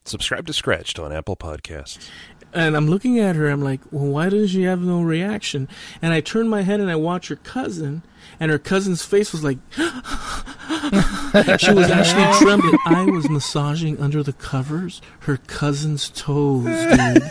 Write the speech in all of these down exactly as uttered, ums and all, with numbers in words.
Subscribe to Scratched on Apple Podcasts. And I'm looking at her, I'm like, well, why does she have no reaction? And I turn my head and I watch her cousin, and her cousin's face was like, she was actually trembling. I was massaging under the covers her cousin's toes, dude.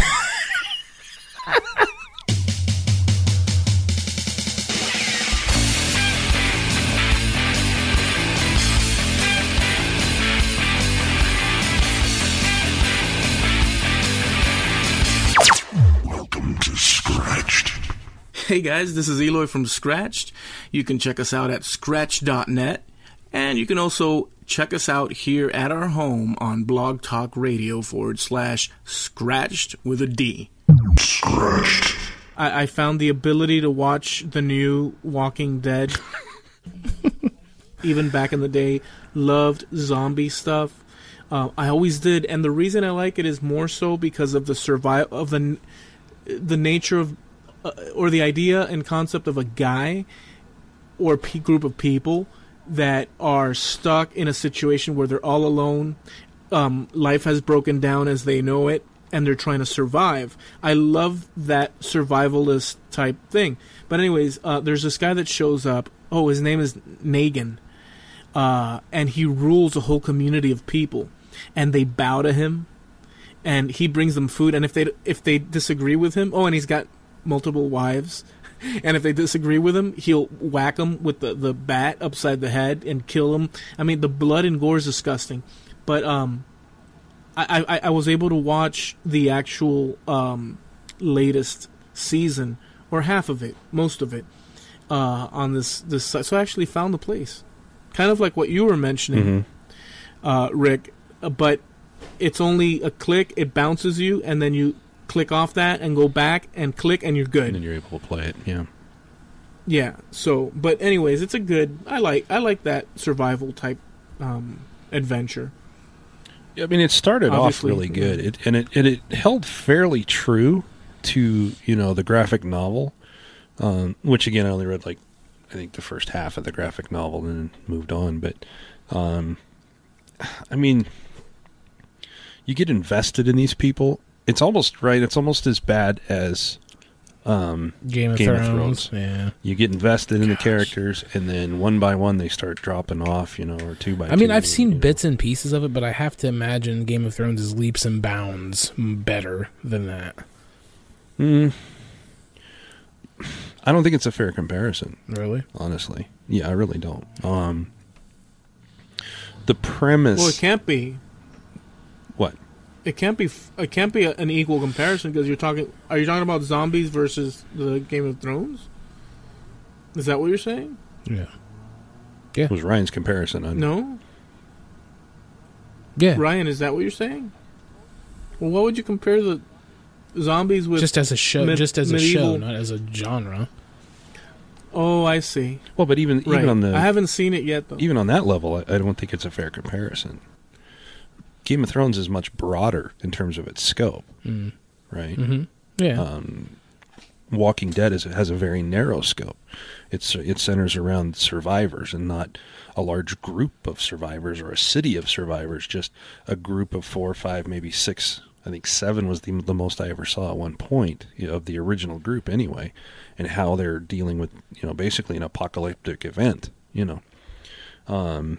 Hey guys, this is Eloy from Scratched. You can check us out at scratch dot net, and you can also check us out here at our home on Blog Talk Radio forward slash Scratched with a D. Scratched. I, I found the ability to watch the new Walking Dead, even back in the day. Loved zombie stuff. Uh, I always did, and the reason I like it is more so because of the survival of the the nature of. Uh, or the idea and concept of a guy or p- group of people that are stuck in a situation where they're all alone, um, life has broken down as they know it, and they're trying to survive. I love that survivalist type thing. But anyways, uh, there's this guy that shows up. Oh, his name is Negan. Uh, and he rules a whole community of people. And they bow to him. And he brings them food. And if they if they disagree with him... Oh, and he's got multiple wives, and if they disagree with him, he'll whack them with the, the bat upside the head and kill them. I mean, the blood and gore is disgusting, but um, I, I, I was able to watch the actual um, latest season, or half of it, most of it, uh, on this, this site. So I actually found the place. Kind of like what you were mentioning, mm-hmm. uh, Rick, uh, but it's only a click, it bounces you, and then you click off that and go back and click and you're good. And then you're able to play it, yeah. Yeah, so, but anyways, it's a good, I like I like that survival type um, adventure. I mean, it started Obviously, off really good, it, and it and it held fairly true to, you know, the graphic novel, um, which again, I only read like, I think the first half of the graphic novel and then moved on, but, um, I mean, you get invested in these people. It's almost right. It's almost as bad as um, Game, of, Game Thrones. of Thrones. Yeah, you get invested in Gosh. the characters, and then one by one they start dropping off. You know, or two by. I mean, two, I've seen you know. bits and pieces of it, but I have to imagine Game of Thrones is leaps and bounds better than that. Mm. I don't think it's a fair comparison. Really? Honestly, yeah, I really don't. Um, the premise. Well, it can't be. What? It can't be. It can't be an equal comparison because you're talking. Are you talking about zombies versus the Game of Thrones? Is that what you're saying? Yeah. Yeah. It was Ryan's comparison. On no. Yeah. Ryan, is that what you're saying? Well, what would you compare the zombies with? Just as a show. Mid- just as medieval? a show, not as a genre. Oh, I see. Well, but even right. even on the I haven't seen it yet though. Even on that level, I, I don't think it's a fair comparison. Game of Thrones is much broader in terms of its scope, mm. right? Mm-hmm. Yeah. Um, Walking Dead is, has a very narrow scope. It's it centers around survivors and not a large group of survivors or a city of survivors. Just a group of four, five, maybe six. I think seven was the the most I ever saw at one point, you know, of the original group anyway, and how they're dealing with, you know, basically an apocalyptic event. You know, um,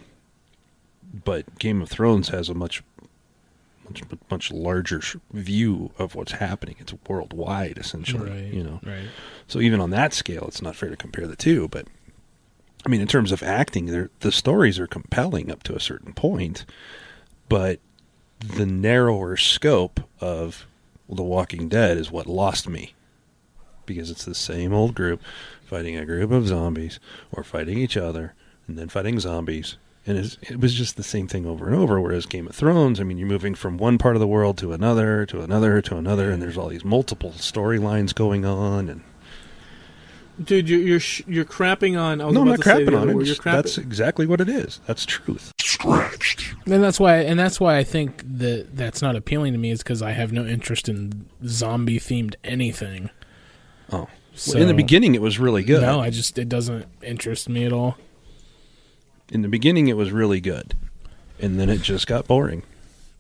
but Game of Thrones has a much Much, much larger view of what's happening. It's worldwide, essentially. Right, you know, right. So even on that scale, it's not fair to compare the two. But I mean, in terms of acting, the stories are compelling up to a certain point, but the narrower scope of The Walking Dead is what lost me, because it's the same old group fighting a group of zombies, or fighting each other, and then fighting zombies. And it was just the same thing over and over, whereas Game of Thrones, I mean, you're moving from one part of the world to another, to another, to another, and there's all these multiple storylines going on. And Dude, you're you're, you're crapping on... I was no, I'm about not to say crapping the on other it. word. You're crapping. That's exactly what it is. That's truth. Scratched. And that's why, and that's why I think that that's not appealing to me, is because I have no interest in zombie-themed anything. Oh. So, well, in the beginning, it was really good. No, I just... It doesn't interest me at all. In the beginning, it was really good, and then it just got boring.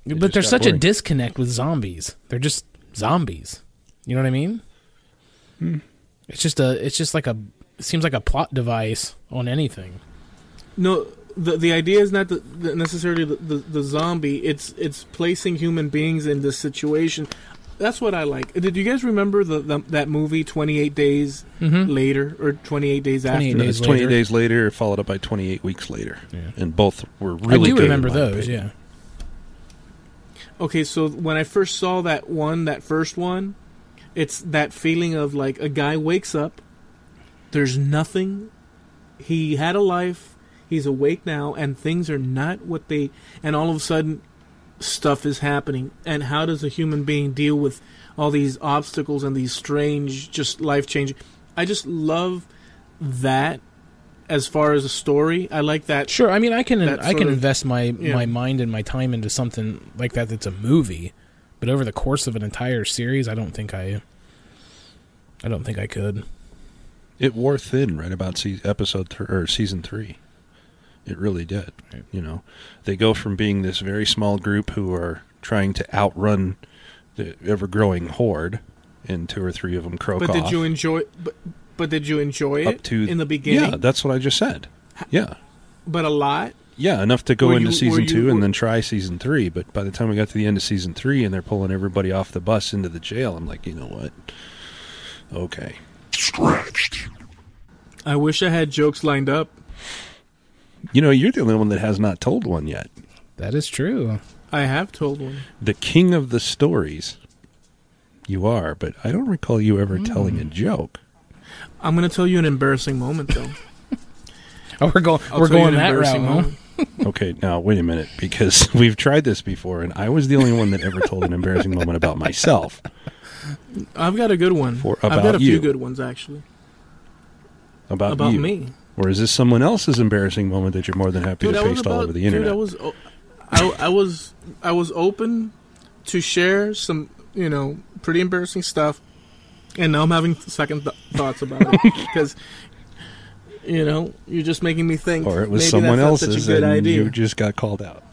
It but just there's got such a boring. disconnect with zombies. They're just zombies. You know what I mean? Hmm. It's just a. It's just like a. It seems like a plot device on anything. No, the the idea is not the, the necessarily the, the, the zombie. It's it's placing human beings in this situation. That's what I like. Did you guys remember the, the that movie twenty-eight Days Mm-hmm. Later or twenty-eight Days After? twenty-eight No, days it's twenty later. days later, followed up by twenty-eight weeks later, Yeah. and both were really. I do good, remember in my those. opinion. Yeah. Okay, so when I first saw that one, that first one, it's that feeling of like a guy wakes up, there's nothing, he had a life, he's awake now, and things are not what they, and all of a sudden, stuff is happening. And how does a human being deal with all these obstacles and these strange, just life-changing? I just love that as far as a story. I like that. Sure. I mean, I can that I sort can of- invest my yeah. my mind and my time into something like that. That's a movie, but over the course of an entire series, I don't think I. I don't think I could. It wore thin right about se- episode th- or season three. It really did. Right. You know, they go from being this very small group who are trying to outrun the ever-growing horde, and two or three of them croak But off. did you enjoy? But, but did you enjoy up it to in the beginning? Yeah, that's what I just said. Yeah, But a lot. yeah, enough to go Were into you- season were you- two and were- then try season three. But by the time we got to the end of season three and they're pulling everybody off the bus into the jail, I'm like, you know what? Okay. I wish I had jokes lined up. You know, you're the only one that has not told one yet. That is true. I have told one. The king of the stories. You are, but I don't recall you ever Hmm. telling a joke. I'm going to tell you an embarrassing moment, though. Oh, we're going. I'll we're tell you going an that route, embarrassing huh? moment. Okay, now wait a minute, because we've tried this before, and I was the only one that ever told an embarrassing moment about myself. I've got a good one. For- I've got about a few you. good ones, actually. About, About you. me. Or is this someone else's embarrassing moment that you're more than happy Dude, to I was paste all about, over the dude, internet? I was, o- I, I was, I was open to share some, you know, pretty embarrassing stuff, and now I'm having second th- thoughts about it because, you know, you're just making me think. Or it was maybe someone that's not else's, such a good and idea. you just got called out.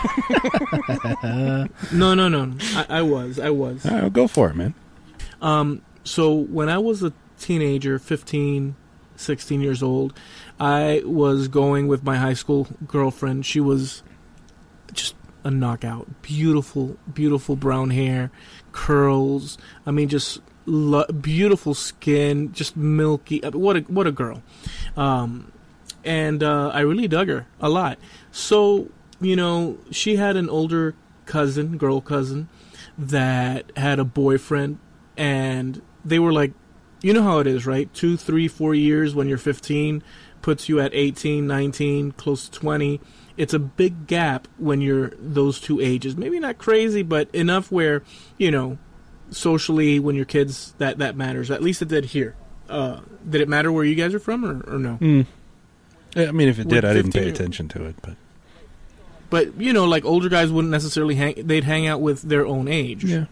No, no, no. I, I was, I was. All right, well, go for it, man. Um, so when I was a teenager, fifteen, sixteen years old, I was going with my high school girlfriend. She was just a knockout. Beautiful, beautiful brown hair, curls. I mean, just lo- beautiful skin, just milky. I mean, what a what a girl. Um, and uh, I really dug her a lot. So, you know, she had an older cousin, girl cousin, that had a boyfriend, and they were like, you know how it is, right? Two, three, four years when you're fifteen puts you at eighteen, nineteen, close to twenty. It's a big gap when you're those two ages. Maybe not crazy, but enough where, you know, socially when you're kids, that, that matters. At least it did here. Uh, did it matter where you guys are from or, or no? Mm. I mean, if it did, With I didn't pay fifteen attention to it. But But, you know, like older guys wouldn't necessarily hang, they'd hang out with their own age. yeah,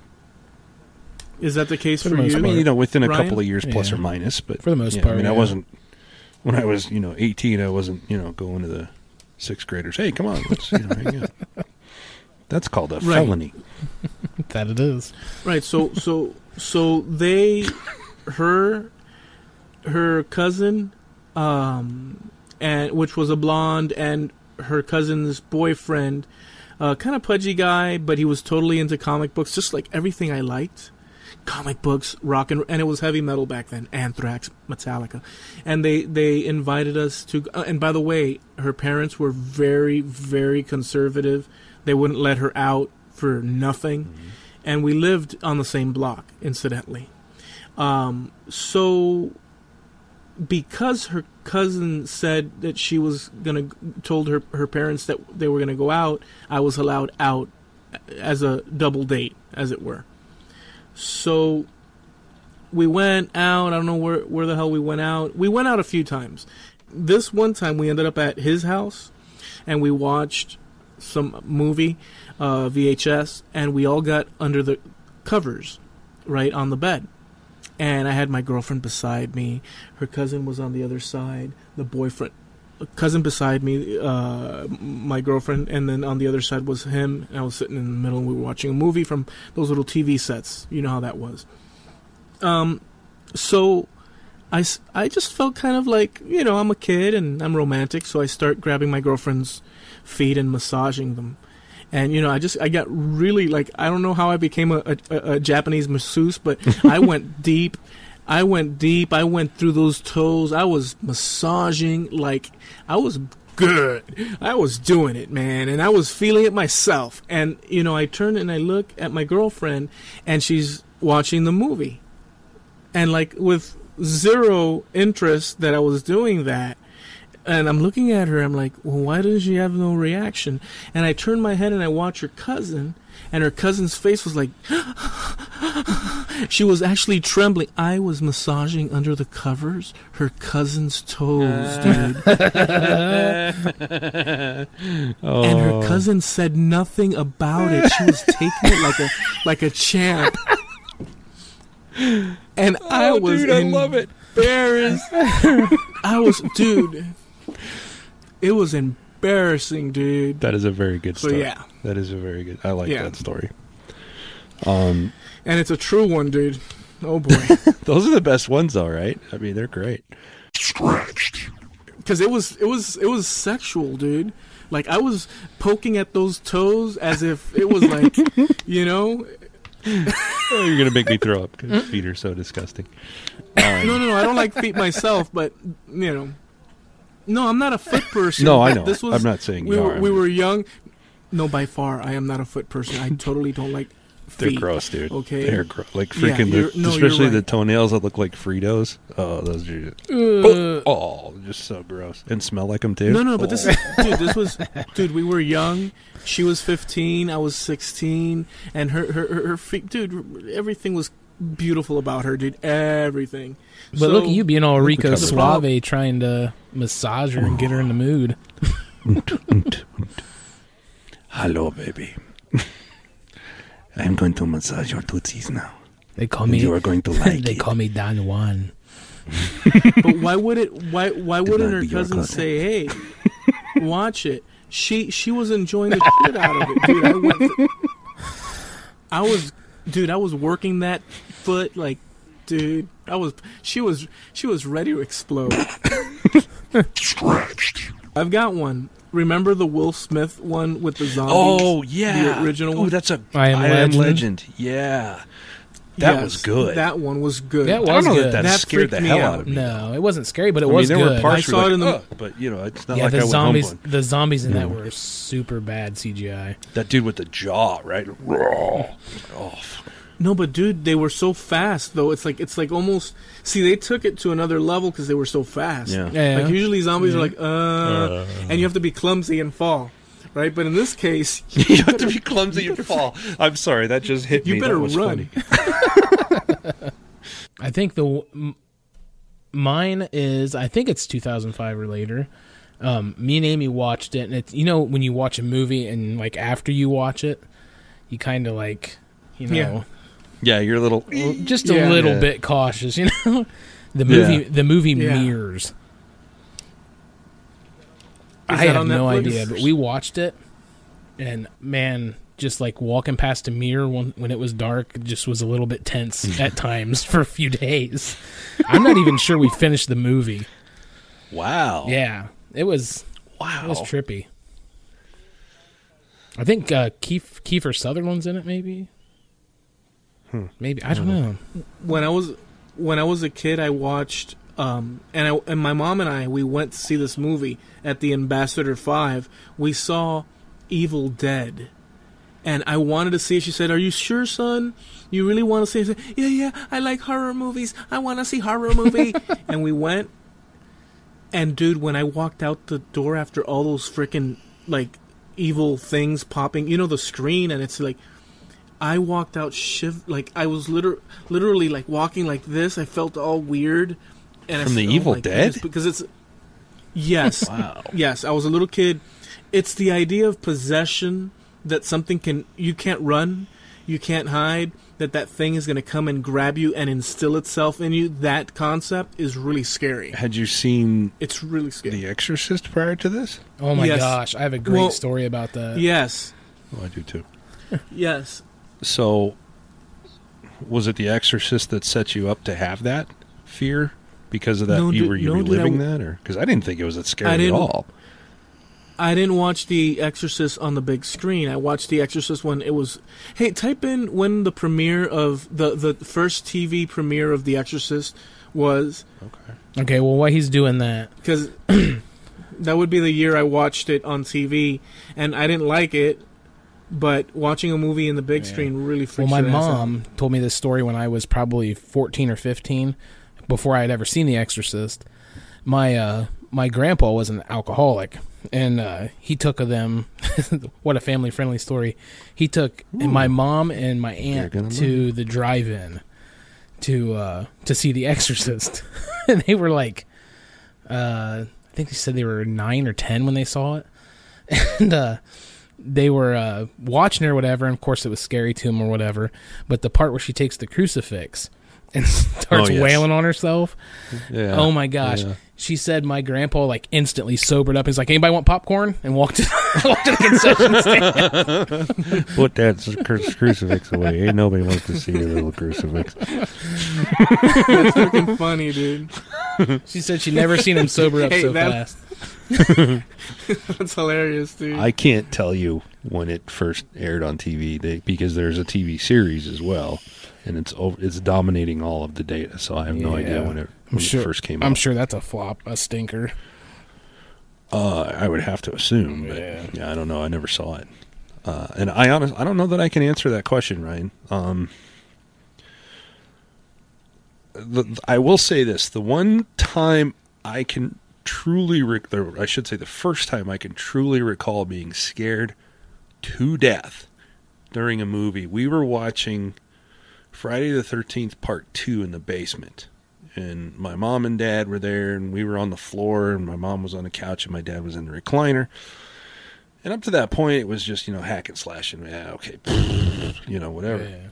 Is that the case For for, the most you? I mean, you know, within a Ryan? couple of years, plus Yeah. or minus. But For the most yeah, part, I mean, I yeah. wasn't when I was, you know, eighteen. I wasn't, you know, going to the sixth graders. Hey, come on, let's you know, hang out. That's called a Right. felony. That it is. Right. So so so they, her, her cousin, um, and which was a blonde, and her cousin's boyfriend, uh, kind of pudgy guy, but he was totally into comic books, just like everything I liked. Comic books, rock and and it was heavy metal back then. Anthrax, Metallica, and they they invited us to. Uh, and by the way, her parents were very very conservative. They wouldn't let her out for nothing, Mm-hmm. and we lived on the same block, incidentally. Um, so because her cousin said that she was gonna told her her parents that they were gonna go out, I was allowed out as a double date, as it were. So we went out. I don't know where where the hell we went out. We went out a few times. This one time we ended up at his house, and we watched some movie, uh, V H S, and we all got under the covers, right on the bed. And I had my girlfriend beside me. Her cousin was on the other side. The boyfriend a cousin beside me, uh, my girlfriend, and then on the other side was him. And I was sitting in the middle, and we were watching a movie from those little T V sets. You know how that was. Um, so I, I just felt kind of like, you know, I'm a kid and I'm romantic, so I start grabbing my girlfriend's feet and massaging them. And, you know, I just, I got really, like, I don't know how I became a, a, a Japanese masseuse, but I went deep. I went deep. I went through those toes. I was massaging, like, I was good. I was doing it, man, and I was feeling it myself. And, you know, I turn and I look at my girlfriend, and she's watching the movie. And, like, with zero interest that I was doing that, and I'm looking at her, I'm like, well, why does she have no reaction? And I turn my head and I watch her cousin, and her cousin's face was like, she was actually trembling. I was massaging under the covers her cousin's toes, dude. Oh. And her cousin said nothing about it. She was taking it like a like a champ. And I Oh, was dude, I love it. embarrassed. I was, dude. It was embarrassing, dude. That is a very good So, story. yeah. That is a very good. I like Yeah. that story. Um, And it's a true one, dude. Oh boy. those are the best ones, though, right? I mean, they're great. Because it was, it was, it was sexual, dude. Like I was poking at those toes as if it was like, you know. Oh, you're gonna make me throw up because feet are so disgusting. Um, No, no, no. I don't like feet myself, but you know. No, I'm not a foot person. No, I but know. This was, I'm not saying we you were. are. We were young. No, by far, I am not a foot person. I totally don't like They're feet. gross, dude. Okay. They're gro- like Yeah, freaking, you're- the, no, you're especially the right. toenails that look like Fritos. Oh, those are just, Uh, oh, oh, just so gross and smell like them too. No, no, but Oh. this is, dude, this was, dude, we were young. She was fifteen, I was sixteen, and her, her, her, her feet, dude, everything was beautiful about her, dude, everything. But So- look at you being all Look Rico at the Suave trying to massage her and get her in the mood. Hello, baby. I'm going to massage your tootsies now. They call And me. you are going to like they it. call me Don Juan. But why would it, why, why wouldn't not her be your cousin cousin. say, hey, watch it? She, she was enjoying the shit out of it, dude. I went, th- I was, dude, I was working that foot, like, dude, I was, she was, she was ready to explode. I've got one. Remember the Will Smith one with the zombies? Oh yeah, The original Oh, one? that's a I Am Legend. Legend. Yeah, that Yes, was good. That one was good. That I don't was know good. that that, That scared the freaked me hell out. out of me. No, it wasn't scary, but it I was mean, there good. were parts I where saw like, it in the- "Ugh," but you know, it's not yeah, like I the went zombies. home going, The zombies in that were super bad C G I. that dude with the jaw, right? Raw. Oh, No, but dude, they were so fast though. It's like it's like almost. See, they took it to another level because they were so fast. yeah. Yeah. Like usually zombies Yeah. are like, uh, and you have to be clumsy and fall, right? But in this case, you have to be clumsy and fall. I'm sorry, that just hit you me. better that was run. funny. I think the m- mine is. I think it's two thousand five or later. Um, me and Amy watched it, and it's you know when you watch a movie and like after you watch it, you kind of like you know Yeah. Yeah, you're a little. just a Yeah. little Yeah. bit cautious. You know, the movie Yeah. the movie Yeah. mirrors. I that have on no Netflix? idea, but we watched it, and man, just like walking past a mirror when, when it was dark, it just was a little bit tense at times for a few days. I'm not even sure we finished the movie. Wow. Yeah, it was Wow. it was trippy. I think uh, Keith, Kiefer Sutherland's in it, maybe. Hmm. Maybe I don't know. when I was when I was a kid, I watched um, and I and my mom and I we went to see this movie at the Ambassador Five. We saw Evil Dead, and I wanted to see it. She said, "Are you sure, son? You really want to see it?" I said, "Yeah, yeah. I like horror movies. I want to see horror movie." And we went, and dude, when I walked out the door after all those freaking like evil things popping, you know, the screen, and it's like. I walked out shiv like I was liter- literally like walking like this. I felt all weird. And From I the said, Evil oh my Dead? goodness, because it's yes, Wow. yes. I was a little kid. It's the idea of possession that something can you can't run, you can't hide, that that thing is going to come and grab you and instill itself in you. That concept is really scary. Had you seen It's really scary. The Exorcist prior to this? Oh my Yes. gosh, I have a great Well, story about that. Yes. Oh, I do too. Yes. So, was it The Exorcist that set you up to have that fear because of that? No, you dude, were you no, dude, reliving I- that, or because I didn't think it was that I scary at didn't- all. I didn't watch The Exorcist on the big screen. I watched The Exorcist when it was... Hey, type in when the premiere of... The, the first T V premiere of The Exorcist was... Okay. Okay, well, while he's doing that, Because that would be the year I watched it on T V, and I didn't like it, but watching a movie in the big Yeah. screen really well, freaks my your ass out. mom told me this story when I was probably fourteen or fifteen, before I had ever seen The Exorcist. My uh, my grandpa was an alcoholic, and uh, he took them. What a family friendly story! He took and my mom and my aunt gonna to love the drive-in to uh, to see The Exorcist, and they were like, uh, I think they said they were nine or ten when they saw it, and uh, they were uh, watching her or whatever. And of course, it was scary to them or whatever. But the part where she takes the crucifix and starts Oh, yes. wailing on herself. Yeah. Oh my gosh. Yeah. She said my grandpa like instantly sobered up. He's like, anybody want popcorn? And walked to, walked to the concession stand. Put that cru- crucifix away. Ain't nobody wants to see your little crucifix. That's freaking funny, dude. She said she'd never seen him sober up Hey, so that- fast. That's hilarious, dude. I can't tell you when it first aired on T V they, because there's a T V series as well, and it's over, it's dominating all of the data. So I have no Yeah. idea when it, I'm when sure, it first came I'm out. sure that's a flop, a stinker. Uh, I would have to assume, but Yeah. yeah, I don't know. I never saw it, uh, and I honest, I don't know that I can answer that question, Ryan. Um, the, I will say this: the one time I can truly, rec- the, I should say, the first time I can truly recall being scared to death during a movie, we were watching Friday the thirteenth Part Two in the basement. And my mom and dad were there, and we were on the floor, and my mom was on the couch, and my dad was in the recliner. And up to that point, it was just, you know, hack and slash, and yeah, okay, you know, whatever. Yeah.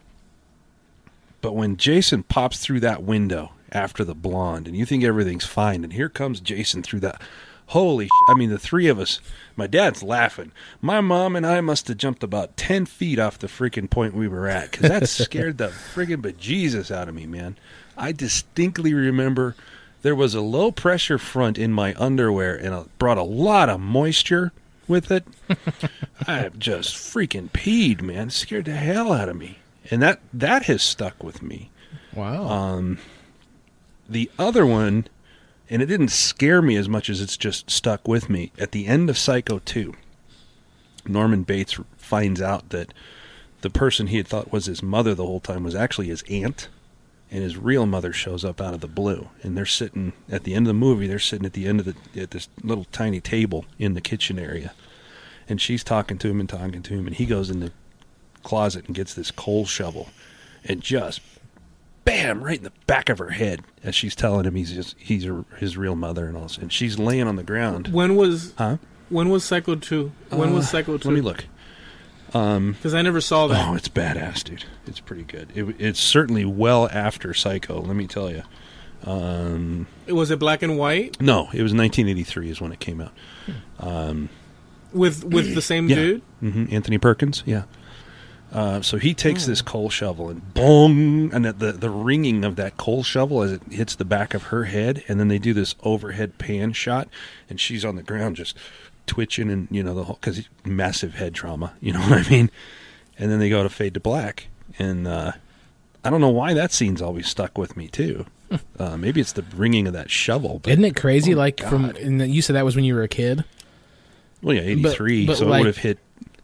But when Jason pops through that window after the blonde, and you think everything's fine, and here comes Jason through that, holy sh- I mean, the three of us, my dad's laughing. My mom and I must have jumped about ten feet off the freaking point we were at, because that scared the friggin' bejesus out of me, man. I distinctly remember there was a low pressure front in my underwear, and it brought a lot of moisture with it. I just freaking peed, man. Scared the hell out of me. And that, that has stuck with me. Wow. Um, the other one, and it didn't scare me as much as it's just stuck with me, at the end of Psycho two, Norman Bates finds out that the person he had thought was his mother the whole time was actually his aunt. And his real mother shows up out of the blue, and they're sitting at the end of the movie. They're sitting at the end of the at this little tiny table in the kitchen area, and she's talking to him and talking to him, and he goes in the closet and gets this coal shovel, and just bam right in the back of her head as she's telling him he's just he's her, his real mother and all this, and she's laying on the ground. When was Huh? when was Psycho two? When Uh, was Psycho two? Let me look. Um, Because I never saw that. oh, it's badass, dude. It's pretty good. It, it's certainly well after Psycho. Let me tell you. Um, Was it black and white No, it was nineteen eighty-three is when it came out. Um, with with the same yeah. dude? hmm Anthony Perkins, yeah. Uh, so he takes this coal shovel and boom, and the the ringing of that coal shovel as it hits the back of her head, and then they do this overhead pan shot, and she's on the ground just twitching, and you know the whole because massive head trauma, you know what I mean. And then they go to fade to black, and uh, I don't know why that scene's always stuck with me too. Uh, maybe it's the ringing of that shovel. But, Isn't it crazy? oh, like from, God. and you said that was when you were a kid. well, yeah, eighty-three, but so like- it would have hit.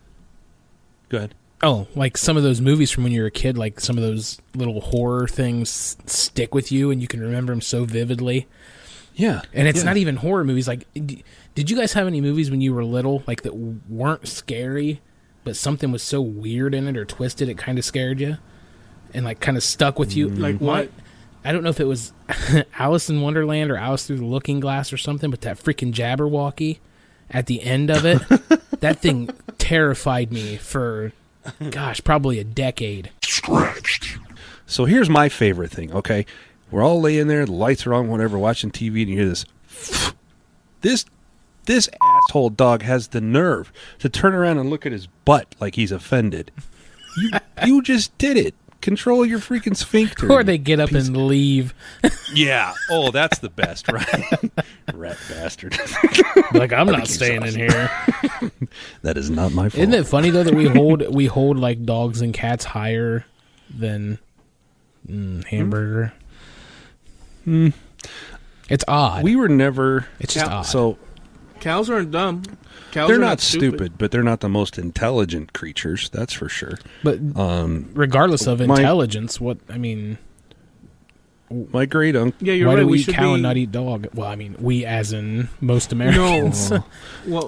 Go ahead. Oh, like some of those movies from when you were a kid, like some of those little horror things stick with you, and you can remember them so vividly. Yeah, And it's yeah. not even horror movies. Like, d- did you guys have any movies when you were little, like that weren't scary, but something was so weird in it or twisted it kind of scared you, and like kind of stuck with you? Like what? I don't know if it was Alice in Wonderland or Alice Through the Looking Glass or something, but that freaking Jabberwocky at the end of it, that thing terrified me for gosh, probably a decade. So here's my favorite thing, okay? We're all laying there, the lights are on, whatever, watching T V, and you hear this. This this asshole dog has the nerve to turn around and look at his butt like he's offended. You you just did it. Control your freaking sphincter. Or they get up and leave. Yeah. Oh, that's the best, right? Rat bastard. Like, I'm not staying in here. That is not my fault. Isn't it funny, though, that we hold we hold like dogs and cats higher than mm, hamburger? Hmm. It's odd. We were never... It's just Yeah. odd. So... Cows aren't dumb. Cows They're are not stupid. stupid, but they're not the most intelligent creatures, that's for sure. But Um, regardless of my- intelligence, what, I mean... my great uncle... Yeah, you're Why right. do we, we eat should cow be... and not eat dog? Well, I mean, we as in most Americans. No. Well,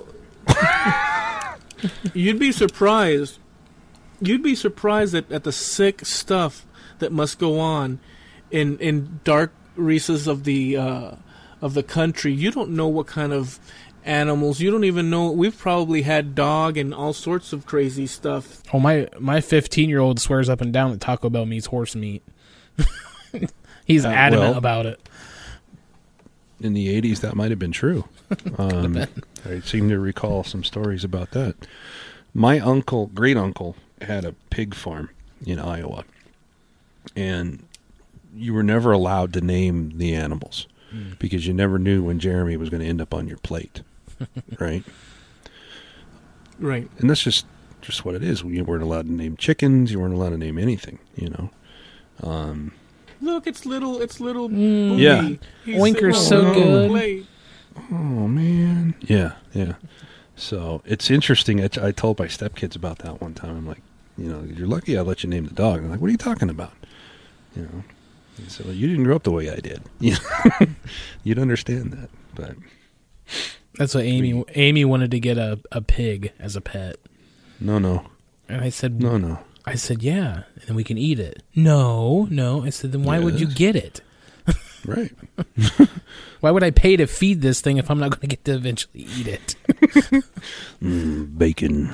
you'd be surprised. You'd be surprised at, at the sick stuff that must go on in in dark recesses of the uh, of the country. You don't know what kind of animals. You don't even know. We've probably had dog and all sorts of crazy stuff. Oh, my my fifteen-year-old swears up and down that Taco Bell means horse meat. He's Uh, adamant well- about it. In the eighties, that might have been true. Um, I seem to recall some stories about that. My uncle, great uncle, had a pig farm in Iowa, and you were never allowed to name the animals Mm. because you never knew when Jeremy was going to end up on your plate, right? Right. And that's just just what it is. You weren't allowed to name chickens. You weren't allowed to name anything. You know. Um, Look, it's little. It's little. Mm. Booty. Yeah. He's Oinker's sitting so on the good. plate. Oh man, yeah, yeah. So it's interesting. I, t- I told my stepkids about that one time. I'm like, you know, you're lucky I let you name the dog. I'm like, what are you talking about? You know, he said, well, you didn't grow up the way I did. You know? You'd understand that, but That's what Amy Amy wanted to get a, a pig as a pet. no, no, And I said, no, no. I said, yeah, and we can eat it. No, no. I said, then why would you Yes. get it? Right. Why would I pay to feed this thing if I'm not going to get to eventually eat it? Mm, bacon.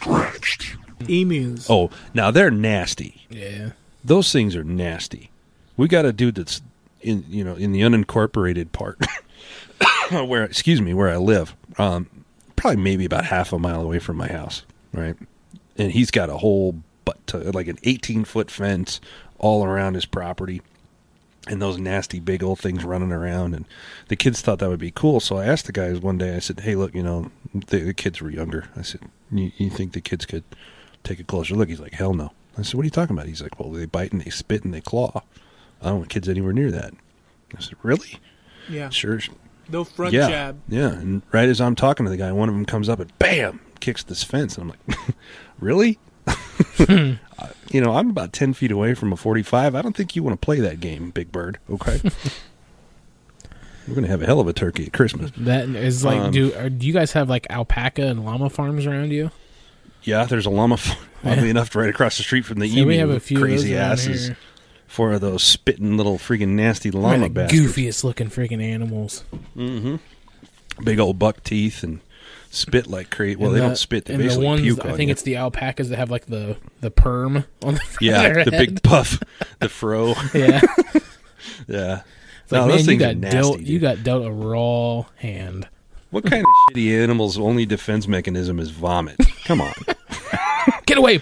Emus. Oh, now they're nasty. Yeah. Those things are nasty. We got a dude that's in, you know, in the unincorporated part where, excuse me, where I live. Um, probably maybe about half a mile away from my house, right? And he's got a whole, but to, like an eighteen foot fence all around his property, and those nasty big old things running around. And the kids thought that would be cool. So I asked the guys one day. I said, "Hey, look, you know, the, the kids were younger." I said, you, "You think the kids could take a closer look?" He's like, "Hell no." I said, "What are you talking about?" He's like, "Well, they bite and they spit and they claw. I don't want kids anywhere near that." I said, "Really?" Yeah. Sure. No front yeah. jab. Yeah. And right as I'm talking to the guy, one of them comes up and bam, kicks this fence. And I'm like, "Really?" Uh, you know, I'm about ten feet away from a forty-five. I don't think you want to play that game, Big Bird. Okay. We're going to have a hell of a turkey at Christmas. That is like, Um, do are, do you guys have like alpaca and llama farms around you? Yeah, there's a llama, f- oddly Yeah. enough, right across the street from the So emu. we have a few crazy of those around asses. here. Four of those spitting little freaking nasty They're llama the bastards. goofiest looking freaking animals. Mm-hmm. Big old buck teeth and spit like crazy. Well, And they the- don't spit. They and the basically ones, puke I on think you. it's the alpacas that have like the, the perm on the front Yeah, of their the head. big puff, the fro. Yeah. Yeah. It's like, No, man, those you things are got nasty, dealt. dude. You got dealt a raw hand. What kind of shitty animal's only defense mechanism is vomit? Come on. Get away!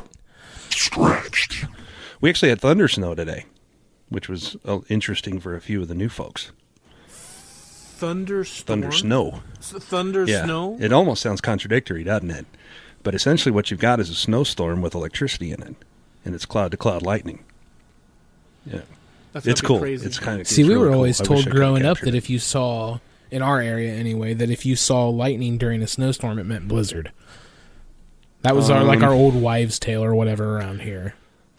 We actually had thunder snow today, which was uh, interesting for a few of the new folks. Thunderstorm. Thunder snow. S- Thunder Yeah. snow. It almost sounds contradictory, doesn't it? But essentially what you've got is a snowstorm with electricity in it, and it's cloud-to-cloud lightning. Yeah. That's It's gotta be cool. Crazy. It's kind of See, we really were cool. always I wish told I could've growing up captured that it. if you saw, in our area anyway, that if you saw lightning during a snowstorm, it meant blizzard. That was our like Um, our old wives' tale or whatever around here.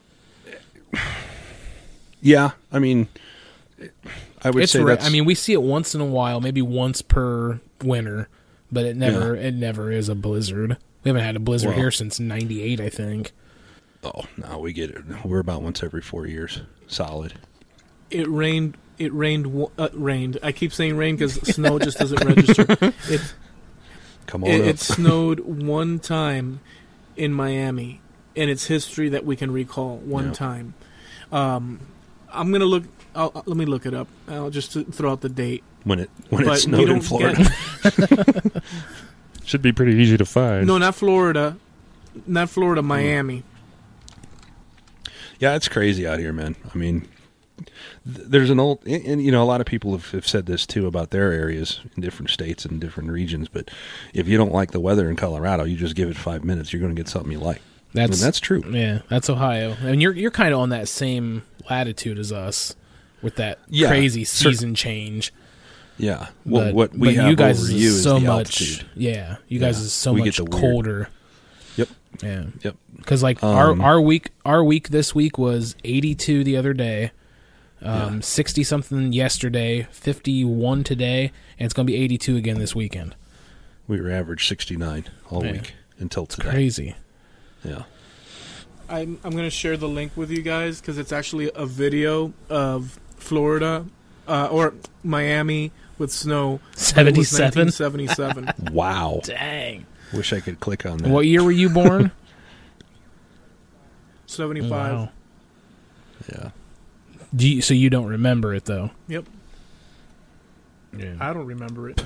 Yeah, I mean, I would It's say ra- that's... I mean, we see it once in a while, maybe once per winter, but it never it never is a blizzard. We haven't had a blizzard Well- here since ninety-eight, I think. oh, no, we get it. We're about once every four years. Solid. It rained. It rained. wo- Uh, rained. I keep saying rain because snow just doesn't register. It, Come on it, up. it snowed one time in Miami, in its history that we can recall one Yeah. time. Um, I'm gonna look. I'll, let me look it up. I'll just to throw out the date. When it when But it we snowed in don't Florida. get- Should be pretty easy to find. no, not Florida. Not Florida. Miami. Yeah, it's crazy out here, man. I mean, th- there's an old, and, and you know, a lot of people have, have said this too about their areas in different states and different regions. But if you don't like the weather in Colorado, you just give it five minutes, you're going to get something you like. That's and that's true. Yeah, that's Ohio, and you're you're kind of on that same latitude as us with that Yeah, crazy cer- season change. Yeah. Well, But, what we but have you guys over is you is so the much. altitude. Yeah, you guys Yeah, is so we much get the weird- colder. Yep. Yeah, Yep. because like Um, our our week our week this week was eighty-two the other day, um, Yeah. sixty something yesterday, fifty-one today, and it's gonna be eighty-two again this weekend. We were average sixty-nine all Yeah. week until today. Crazy. Yeah. I'm I'm gonna share the link with you guys because it's actually a video of Florida uh, or Miami with snow. seventy-seven? seventy-seven. Wow. Dang. Wish I could click on that. What year were you born? seventy-five. Wow. Yeah. Do you, so you don't remember it though? Yep. Yeah. I don't remember it.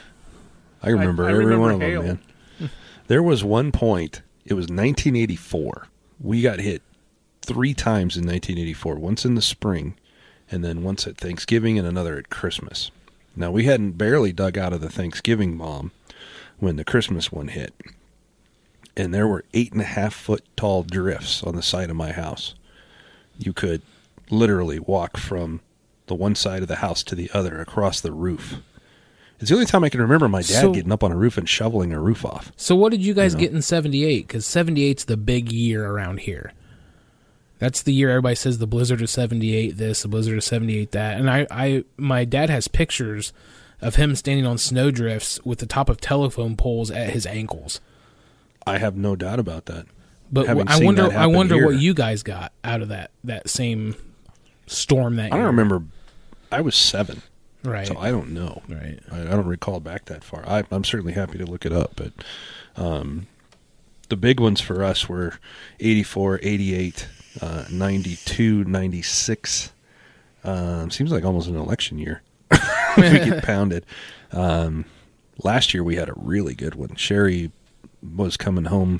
I remember I every remember one of hail. them, man. There was one point, it was nineteen eighty-four. We got hit three times in nineteen eighty-four. Once in the spring, and then once at Thanksgiving, and another at Christmas. Now, we hadn't barely dug out of the Thanksgiving bomb when the Christmas one hit. And there were eight and a half foot tall drifts on the side of my house. You could literally walk from the one side of the house to the other across the roof. It's the only time I can remember my dad So- getting up on a roof and shoveling a roof off. So what did you guys You know? get in seventy-eight? Because seventy-eight's the big year around here. That's the year everybody says the blizzard of seventy-eight this, the blizzard of seventy-eight that. And I, I, my dad has pictures of him standing on snowdrifts with the top of telephone poles at his ankles. I have no doubt about that. But Having I seen wonder, that I happen wonder here. what you guys got out of that that same storm that I year. don't remember. I was seven, Right. so I don't know. right. I, I don't recall back that far. I, I'm certainly happy to look it up, but um, the big ones for us were eighty-four, eighty-eight, uh, ninety-two, ninety-six. Um, seems like almost an election year. We get pounded. Um, last year we had a really good one. Sherry was coming home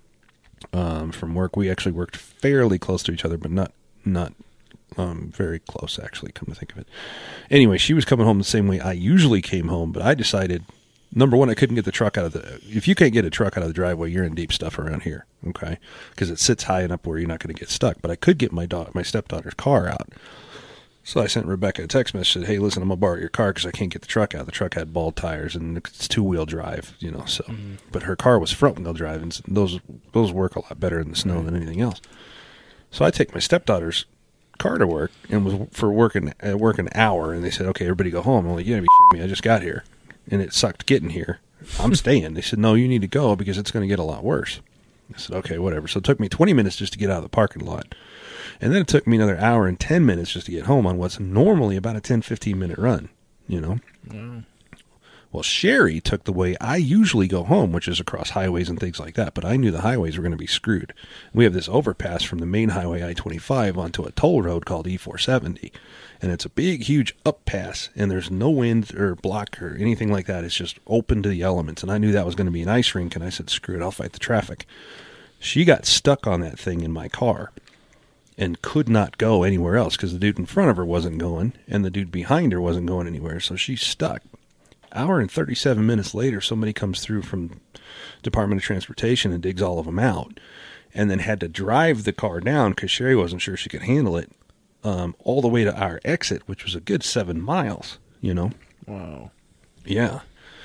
um, from work. We actually worked fairly close to each other, but not not um, very close, actually, come to think of it. Anyway, she was coming home the same way I usually came home, but I decided, number one, I couldn't get the truck out of the... If you can't get a truck out of the driveway, you're in deep stuff around here, okay? Because it sits high enough where you're not going to get stuck. But I could get my da- my stepdaughter's car out. So I sent Rebecca a text message, said, hey, listen, I'm going to borrow your car because I can't get the truck out. The truck had bald tires, and it's two-wheel drive, you know, so. Mm-hmm. But her car was front-wheel drive, and those those work a lot better in the snow Right. than anything else. So I take my stepdaughter's car to work, and was for working at work an hour, and they said, okay, everybody go home. I'm like, you gotta be shitting me, I just got here. And it sucked getting here. I'm staying. They said, no, you need to go because it's going to get a lot worse. I said, okay, whatever. So it took me twenty minutes just to get out of the parking lot. And then it took me another hour and ten minutes just to get home on what's normally about a ten, fifteen minute run, you know? Wow. Well, Sherry took the way I usually go home, which is across highways and things like that, but I knew the highways were going to be screwed. We have this overpass from the main highway I twenty-five onto a toll road called E four seventy, and it's a big, huge up pass, and there's no wind or block or anything like that. It's just open to the elements, and I knew that was going to be an ice rink, and I said, screw it, I'll fight the traffic. She got stuck on that thing in my car and could not go anywhere else because the dude in front of her wasn't going, and the dude behind her wasn't going anywhere, so she's stuck. Hour and thirty-seven minutes later, somebody comes through from Department of Transportation and digs all of them out, and then had to drive the car down because Sherry wasn't sure she could handle it, um, all the way to our exit, which was a good seven miles, you know? Wow. Yeah.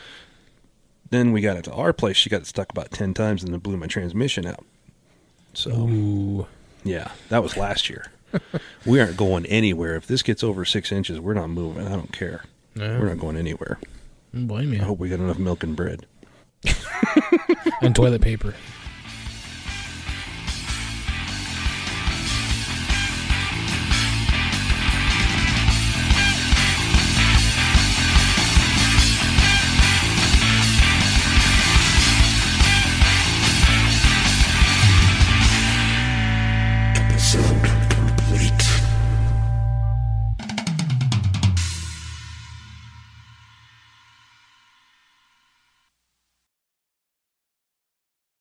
Then we got it to our place. She got stuck about ten times and then blew my transmission out. So, Ooh. yeah, that was last year. We aren't going anywhere. If this gets over six inches, we're not moving. I don't care. No. We're not going anywhere. I don't blame I you. hope we got enough milk and bread. And toilet paper.